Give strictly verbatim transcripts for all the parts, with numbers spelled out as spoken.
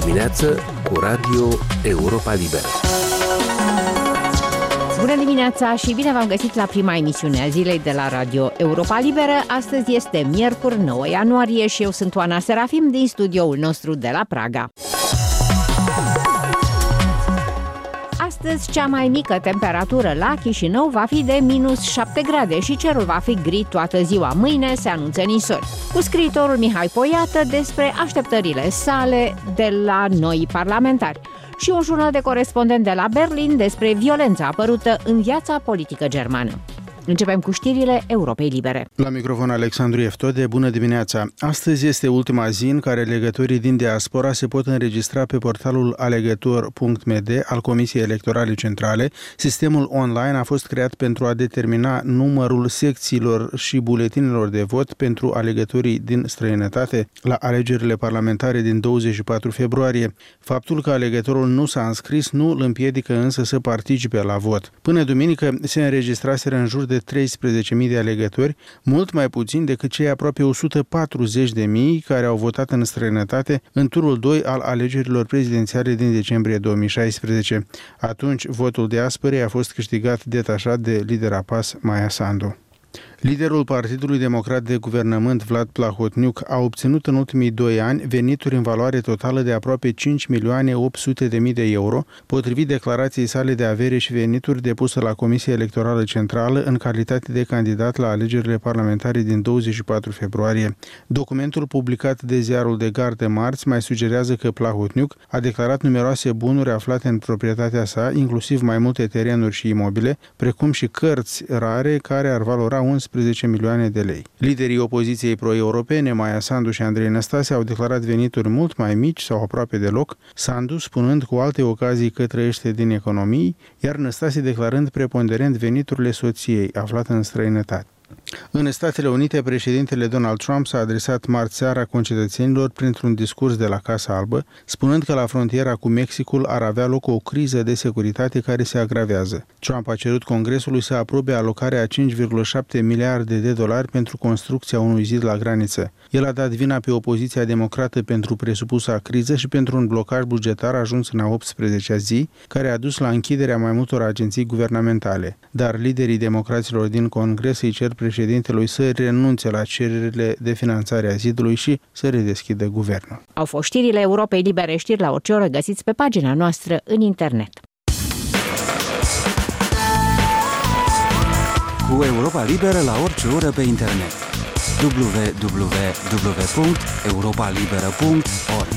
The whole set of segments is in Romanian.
dimineață cu Radio Europa Liberă. Bună dimineața și bine v-am găsit la prima emisiune a zilei de la Radio Europa Liberă. Astăzi este miercuri, nouă ianuarie și eu sunt Oana Serafim din studioul nostru de la Praga. Astăzi, cea mai mică temperatură la Chișinău va fi de minus șapte grade și cerul va fi gri toată ziua. Mâine se anunță nisori. Cu scriitorul Mihai Poiată despre așteptările sale de la noi parlamentari. Și un jurnal de corespondent de la Berlin despre violența apărută în viața politică germană. Începem cu știrile Europei Libere. La microfon Alexandru Eftode, bună dimineața! Astăzi este ultima zi în care alegătorii din diaspora se pot înregistra pe portalul alegător punct m d al Comisiei Electorale Centrale. Sistemul online a fost creat pentru a determina numărul secțiilor și buletinelor de vot pentru alegătorii din străinătate la alegerile parlamentare din douăzeci și patru februarie. Faptul că alegătorul nu s-a înscris nu îl împiedică însă să participe la vot. Până duminică se înregistraseră în jur de treisprezece mii de alegători, mult mai puțin decât cei aproape o sută patruzeci de mii care au votat în străinătate în turul doi al alegerilor prezidențiale din decembrie două mii șaisprezece. Atunci, votul diasporei a fost câștigat detașat de lidera P A S, Maia Sandu. Liderul Partidului Democrat de Guvernământ, Vlad Plahotniuc, a obținut în ultimii doi ani venituri în valoare totală de aproape cinci milioane opt sute de mii de euro, potrivit declarației sale de avere și venituri depusă la Comisia Electorală Centrală în calitate de candidat la alegerile parlamentare din douăzeci și patru februarie. Documentul publicat de ziarul de Gard de marți mai sugerează că Plahotniuc a declarat numeroase bunuri aflate în proprietatea sa, inclusiv mai multe terenuri și imobile, precum și cărți rare care ar valora unsprezece milioane de lei. Liderii opoziției pro-europene, Maia Sandu și Andrei Năstase, au declarat venituri mult mai mici sau aproape deloc, Sandu spunând cu alte ocazii că trăiește din economii, iar Năstase declarând preponderent veniturile soției, aflată în străinătate. În Statele Unite, președintele Donald Trump s-a adresat marți seara concetățenilor printr-un discurs de la Casa Albă, spunând că la frontiera cu Mexicul ar avea loc o criză de securitate care se agravează. Trump a cerut Congresului să aprobe alocarea a cinci virgulă șapte miliarde de dolari pentru construcția unui zid la graniță. El a dat vina pe opoziția democrată pentru presupusa criză și pentru un blocaj bugetar ajuns în a optsprezecea zi, care a dus la închiderea mai multor agenții guvernamentale. Dar liderii democraților din Congres îi cer președintelui să renunțe la cererile de finanțare a zidului și să redeschidă guvernul. Au fost știrile Europei Libere, știri la orice oră găsiți pe pagina noastră în internet. Cu Europa Liberă la orice oră pe internet. w w w punct europa liberă punct org.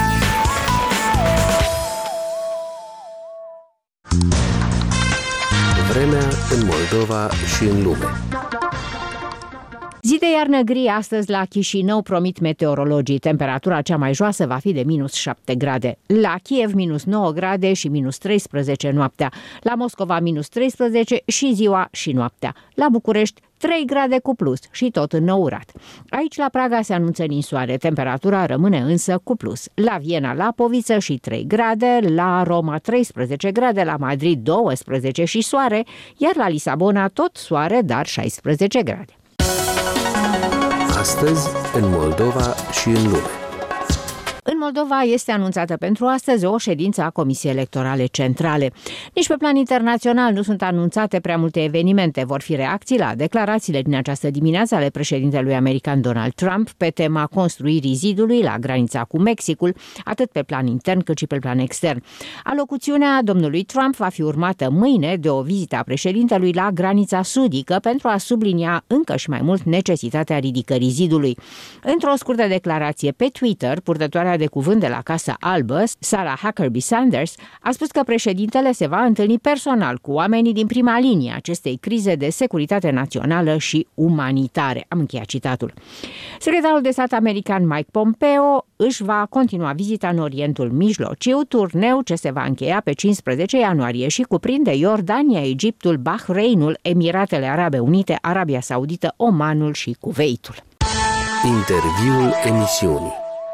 Vremea în Moldova și în lume. Zi de iarnă gri astăzi la Chișinău, promit meteorologii. Temperatura cea mai joasă va fi de minus șapte grade. La Kiev minus nouă grade și minus treisprezece noaptea. La Moscova minus treisprezece și ziua și noaptea. La București trei grade cu plus și tot înnourat. Aici la Praga se anunță ninsoare. Temperatura rămâne însă cu plus. La Viena la Poviță și trei grade, la Roma treisprezece grade, la Madrid douăsprezece și soare, iar la Lisabona tot soare, dar șaisprezece grade. Astăzi, în Moldova și în lume. În Moldova este anunțată pentru astăzi o ședință a Comisiei Electorale Centrale. Nici pe plan internațional nu sunt anunțate prea multe evenimente. Vor fi reacții la declarațiile din această dimineață ale președintelui american Donald Trump pe tema construirii zidului la granița cu Mexicul, atât pe plan intern cât și pe plan extern. Alocuțiunea domnului Trump va fi urmată mâine de o vizită a președintelui la granița sudică pentru a sublinia încă și mai mult necesitatea ridicării zidului. Într-o scurtă declarație pe Twitter, purtătoarea de cuvânt de la Casa Albă, Sarah Huckabee Sanders, a spus că președintele se va întâlni personal cu oamenii din prima linie acestei crize de securitate națională și umanitare. Am încheiat citatul. Secretarul de stat american Mike Pompeo își va continua vizita în Orientul Mijlociu, turneu ce se va încheia pe cincisprezece ianuarie și cuprinde Iordania, Egiptul, Bahreinul, Emiratele Arabe Unite, Arabia Saudită, Omanul și Kuwaitul. Interviul emisiunii.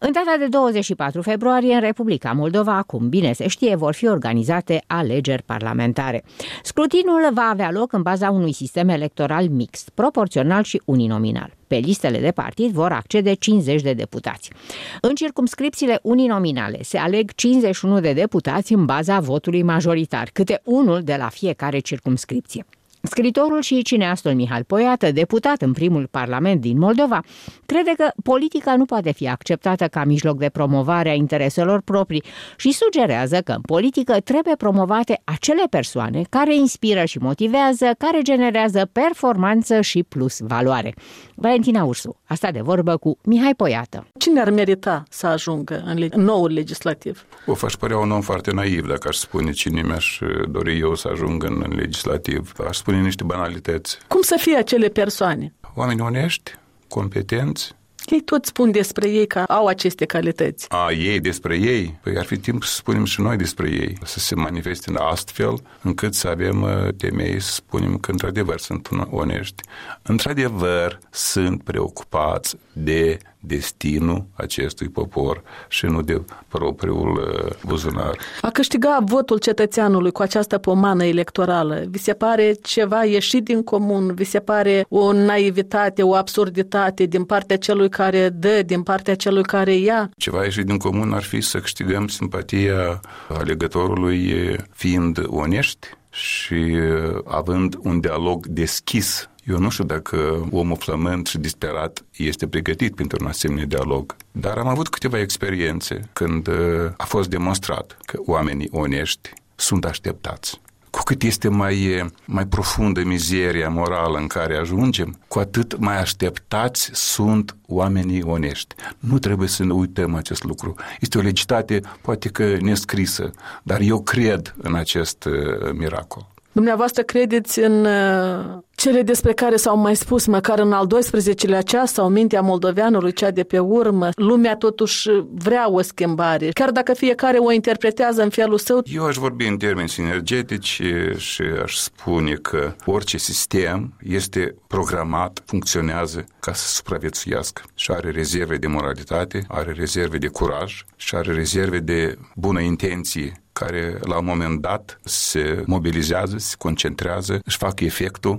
În data de douăzeci și patru februarie, în Republica Moldova, cum bine se știe, vor fi organizate alegeri parlamentare. Scrutinul va avea loc în baza unui sistem electoral mixt, proporțional și uninominal. Pe listele de partid vor accede cincizeci de deputați. În circumscripțiile uninominale se aleg cincizeci și unu de deputați în baza votului majoritar, câte unul de la fiecare circumscripție. Scriitorul și cineastul Mihai Poiată, deputat în primul parlament din Moldova, crede că politica nu poate fi acceptată ca mijloc de promovare a intereselor proprii și sugerează că în politică trebuie promovate acele persoane care inspiră și motivează, care generează performanță și plus valoare. Valentina Ursu a stat de vorbă cu Mihai Poiată. Cine ar merita să ajungă în, leg- în noul legislativ? O aș părea un om foarte naiv dacă aș spune cine mi-aș dori eu să ajung în, în legislativ. Aș spune niște banalități. Cum să fie acele persoane? Oameni onești, competenți. Ei tot spun despre ei că au aceste calități. A, ei despre ei? Păi ar fi timp să spunem și noi despre ei, să se manifeste astfel încât să avem temei să spunem că într-adevăr sunt onești. Într-adevăr sunt preocupați de destinul acestui popor și nu de propriul buzunar. A câștiga votul cetățeanului cu această pomană electorală, vi se pare ceva ieșit din comun? Vi se pare o naivitate, o absurditate din partea celui care dă, din partea celui care ia? Ceva ieșit din comun ar fi să câștigăm simpatia alegătorului fiind onești și având un dialog deschis. Eu nu știu dacă omul flământ și disperat este pregătit pentru un asemenea dialog, dar am avut câteva experiențe când a fost demonstrat că oamenii onești sunt așteptați. Cu cât este mai, mai profundă mizeria morală în care ajungem, cu atât mai așteptați sunt oamenii onești. Nu trebuie să ne uităm acest lucru. Este o legitate poate că nescrisă, dar eu cred în acest uh, miracol. Dumneavoastră credeți în cele despre care s-au mai spus, măcar în al doisprezecelea ceas sau mintea moldoveanului, cea de pe urmă? Lumea totuși vrea o schimbare, chiar dacă fiecare o interpretează în felul său. Eu aș vorbi în termeni sinergetici și aș spune că orice sistem este programat, funcționează ca să supraviețuiască și are rezerve de moralitate, are rezerve de curaj și are rezerve de bună intenție, care la un moment dat se mobilizează, se concentrează, își fac efectul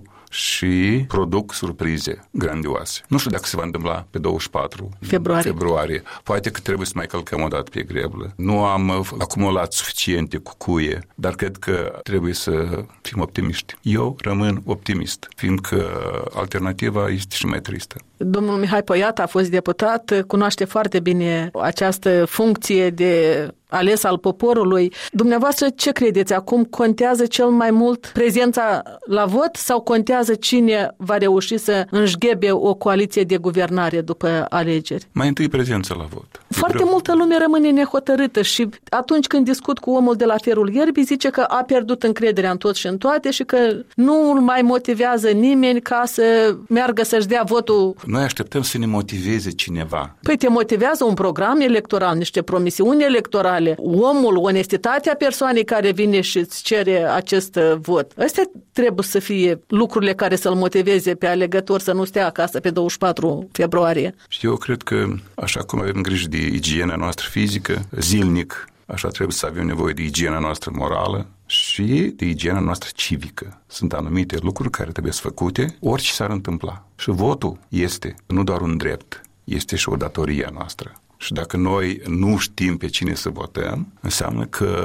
și produc surprize grandioase. Nu știu dacă se va întâmpla pe douăzeci și patru februarie. februarie. Poate că trebuie să mai călcăm o dată pe greblă. Nu am acumulat suficiente cucuie, dar cred că trebuie să fim optimiști. Eu rămân optimist, fiindcă alternativa este și mai tristă. Domnul Mihai Poiată a fost deputat, cunoaște foarte bine această funcție de ales al poporului. Dumneavoastră ce credeți? Acum contează cel mai mult prezența la vot sau contează cine va reuși să înșghebe o coaliție de guvernare după alegeri? Mai întâi prezența la vot. Foarte greu. Multă lume rămâne nehotărâtă și atunci când discut cu omul de la ferul ierbii zice că a pierdut încrederea în tot și în toate și că nu îl mai motivează nimeni ca să meargă să-și dea votul. Noi așteptăm să ne motiveze cineva. Păi te motivează un program electoral, niște promisiuni electorale, omul, onestitatea persoanei care vine și îți cere acest vot. Astea trebuie să fie lucrurile care să-l motiveze pe alegător să nu stea acasă pe douăzeci și patru februarie. Și eu cred că așa cum avem grijă de igiena noastră fizică, zilnic, așa trebuie să avem nevoie de igiena noastră morală și de igiena noastră civică. Sunt anumite lucruri care trebuie să făcute, orice s-ar întâmpla. Și votul este nu doar un drept, este și o datorie a noastră. Și dacă noi nu știm pe cine să votăm, înseamnă că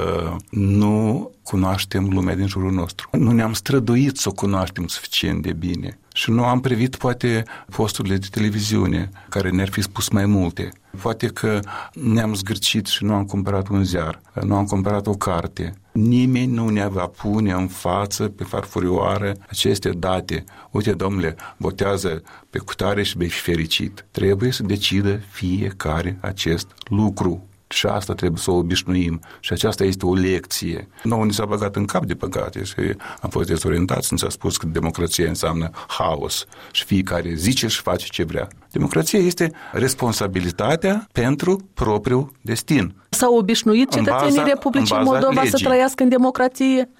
nu cunoaștem lumea din jurul nostru. Nu ne-am străduit să o cunoaștem suficient de bine. Și nu am privit poate posturile de televiziune care ne-ar fi spus mai multe. Poate că ne-am zgârcit și nu am cumpărat un ziar, nu am cumpărat o carte. Nimeni nu ne va pune în față pe farfurioară aceste date. Uite, domnule, votează pe cutare și vei fi fericit. Trebuie să decidă fiecare acest lucru. Și asta trebuie să o obișnuim. Și aceasta este o lecție. Nouă ni s-a băgat în cap de păcate și am fost dezorientați. Ni s-a spus că democrația înseamnă haos și fiecare zice și face ce vrea. Democrația este responsabilitatea pentru propriul destin. S-au obișnuit cetățenii Republicii Moldova legii. Să trăiască în democrație? Nu.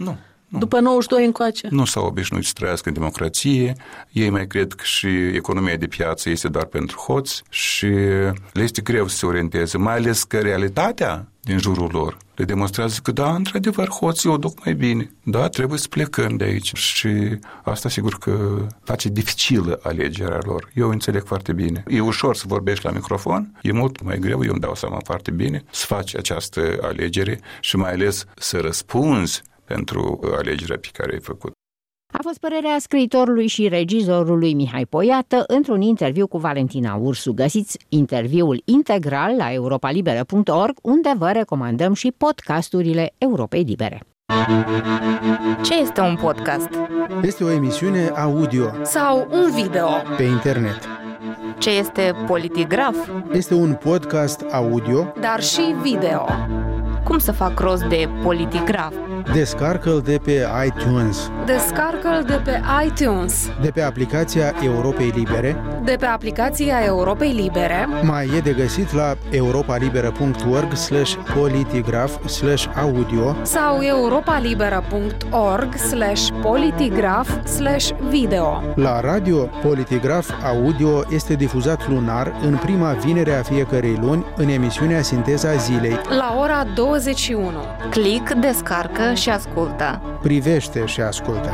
Nu. După nouăzeci și doi încoace. Nu s-au obișnuit să trăiască în democrație, ei mai cred că și economia de piață este doar pentru hoți și le este greu să se orienteze, mai ales că realitatea din jurul lor le demonstrează că da, într-adevăr, hoții o duc mai bine. Da, trebuie să plecăm de aici. Și asta sigur că face dificilă alegerea lor. Eu înțeleg foarte bine. E ușor să vorbești la microfon, e mult mai greu, eu îmi dau seama foarte bine, să faci această alegere și mai ales să răspunzi pentru alegerea pe care ai făcut. A fost părerea scriitorului și regizorului Mihai Poiată într-un interviu cu Valentina Ursu. Găsiți interviul integral la europa liberă punct org, unde vă recomandăm și podcasturile Europei Libere. Ce este un podcast? Este o emisiune audio Sau un video? pe internet. Ce este Politigraf? Este un podcast audio, Dar și video. Cum să fac rost de Politigraf? descarcă-l de pe iTunes, Descarcă-l de pe iTunes, de pe aplicația Europei Libere, de pe aplicația Europei Libere mai e de găsit la europa liberă punct org slash politigraf slash audio sau europa liberă punct org slash politigraf slash video. La radio, Politigraf Audio este difuzat lunar în prima vinere a fiecărei luni în emisiunea Sinteza Zilei. La ora douăzeci și unu. Click, descarcă și ascultă. Privește și ascultă.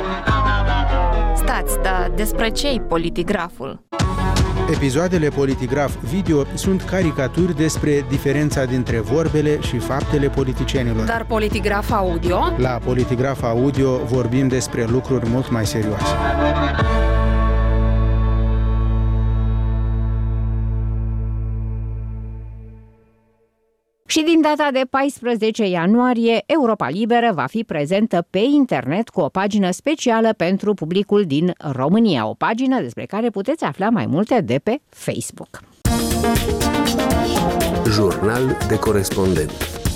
Stați, dar despre ce-i Politigraful? Episoadele Politigraf Video sunt caricaturi despre diferența dintre vorbele și faptele politicienilor. Dar Politigraf Audio? La Politigraf Audio vorbim despre lucruri mult mai serioase. Și din data de paisprezece ianuarie, Europa Liberă va fi prezentă pe internet cu o pagină specială pentru publicul din România, o pagină despre care puteți afla mai multe de pe Facebook. Jurnal de corespondent.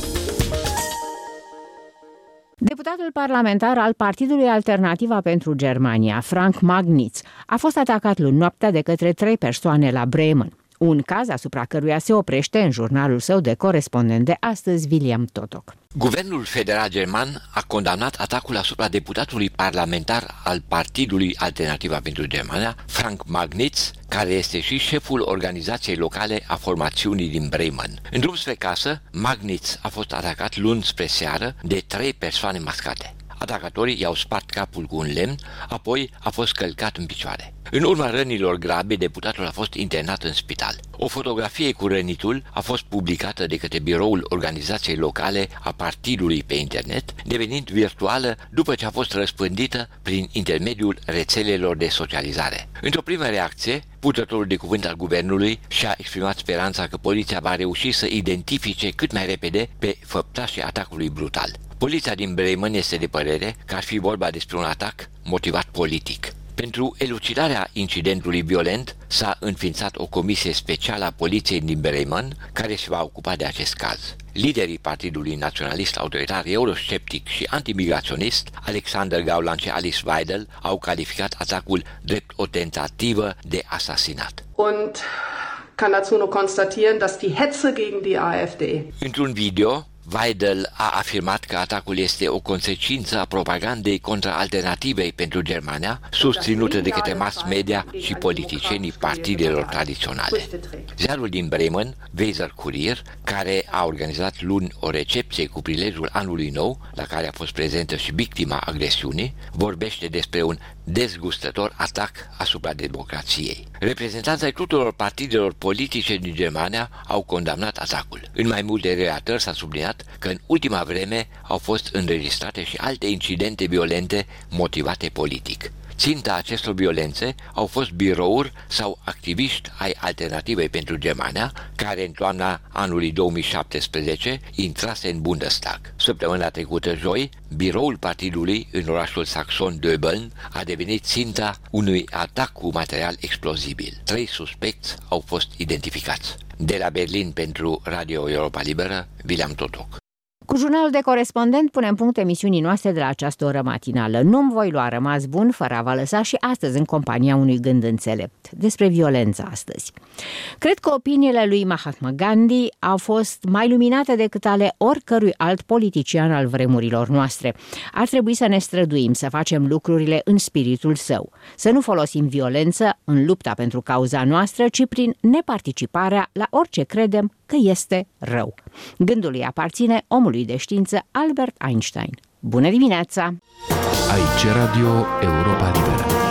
Deputatul parlamentar al Partidului Alternativa pentru Germania, Frank Magnitz, a fost atacat luni noaptea de către trei persoane la Bremen. Un caz asupra căruia se oprește în jurnalul său de corespondent de astăzi, William Totok. Guvernul federal german a condamnat atacul asupra deputatului parlamentar al Partidului Alternativa pentru Germania, Frank Magnitz, care este și șeful organizației locale a formațiunii din Bremen. În drum spre casă, Magnitz a fost atacat luni spre seară de trei persoane mascate. Atacatorii i-au spart capul cu un lemn, apoi a fost călcat în picioare. În urma rănilor grave, deputatul a fost internat în spital. O fotografie cu rănitul a fost publicată de către biroul organizației locale a partidului pe internet, devenind virtuală după ce a fost răspândită prin intermediul rețelelor de socializare. Într-o primă reacție, purtătorul de cuvânt al guvernului și-a exprimat speranța că poliția va reuși să identifice cât mai repede pe făptașii atacului brutal. Poliția din Bremen este de părere că ar fi vorba despre un atac motivat politic. Pentru elucidarea incidentului violent s-a înființat o comisie specială a poliției din Bremen care se va ocupa de acest caz. Liderii Partidului Naționalist Autoritar Eurosceptic și antimigraționist, Alexander Gauland și Alice Weidel, au calificat atacul drept o tentativă de asasinat. Und kann dazu nur constatieren, dass die Hetze gegen die AfD. Într-un video, Weidel a afirmat că atacul este o consecință a propagandei contra alternativei pentru Germania, susținută de către mass media și politicienii partidelor tradiționale. Ziarul din Bremen, Weser Kurier, care a organizat luni o recepție cu prilejul anului nou, la care a fost prezentă și victima agresiunii, vorbește despre un dezgustător atac asupra democrației. Reprezentanții ai tuturor partidelor politice din Germania au condamnat atacul. În mai multe relatări s-a subliniat că în ultima vreme au fost înregistrate și alte incidente violente motivate politic. Ținta acestor violențe au fost birouri sau activiști ai Alternativei pentru Germania, care în toamna anului două mii șaptesprezece intrase în Bundestag. Săptămâna trecută, joi, biroul partidului în orașul saxon Döbeln a devenit ținta unui atac cu material explozibil. Trei suspecți au fost identificați. De la Berlin pentru Radio Europa Liberă, William Totok. Cu jurnalul de corespondent punem punct emisiunii noastre de la această oră matinală. Nu-mi voi lua rămas bun fără a vă lăsa și astăzi în compania unui gând înțelept. Despre violență astăzi. Cred că opiniile lui Mahatma Gandhi au fost mai luminate decât ale oricărui alt politician al vremurilor noastre. Ar trebui să ne străduim să facem lucrurile în spiritul său. Să nu folosim violență în lupta pentru cauza noastră, ci prin neparticiparea la orice credem că este rău. Gândul îi aparține omului de știință Albert Einstein. Bună dimineața! Aici Radio Europa Liberă.